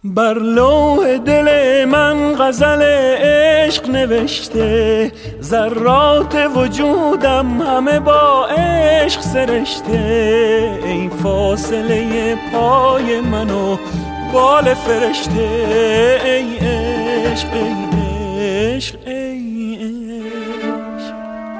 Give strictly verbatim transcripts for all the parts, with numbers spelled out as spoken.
بر لوح دل من غزل عشق نوشته، ذرات وجودم همه با عشق سرشته. ای فاصله پای من و بال فرشته، ای عشق ای عشق ای عشق.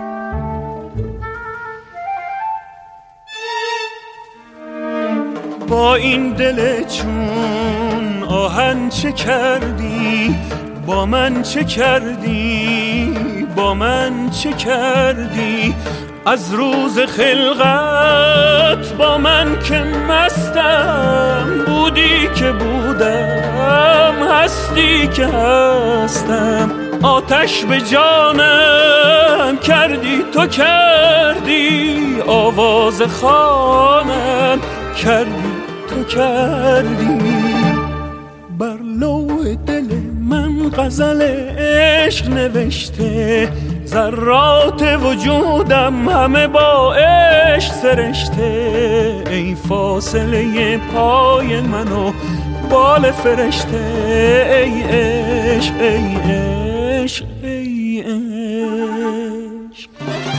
با این دل چون آهن چه کردی، با من چه کردی، با من چه کردی. از روز خلقت با من که مستم، بودی که بودم، هستی که هستم. آتش به جانم کردی تو کردی، آواز خوانم کردی تو کردی. بر لوح دل من غزل عشق نوشته، ذرات وجودم همه با عشق سرشته. ای فاصله پای من و بال فرشته، ای عشق ای عشق ای عشق.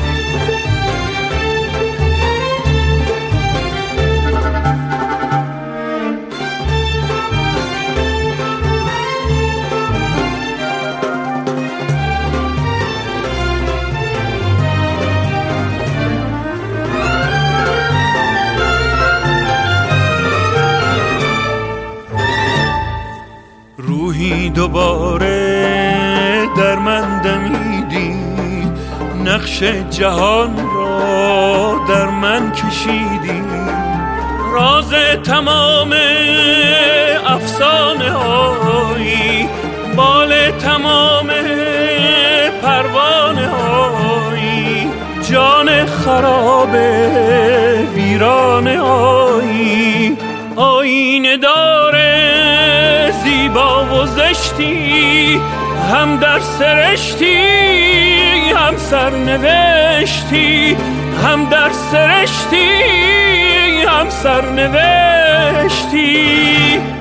روحی دوباره در من دمیدی، نقش جهان را در من کشیدی. راز تمام افسانه هایی، بال تمام پروانه هایی. جان خراب ویرانه هایی، آینه داره زیبا و زشتی. هم در سرشتی هم سرنوشتی، هم در سرشتی هم سرنوشتی.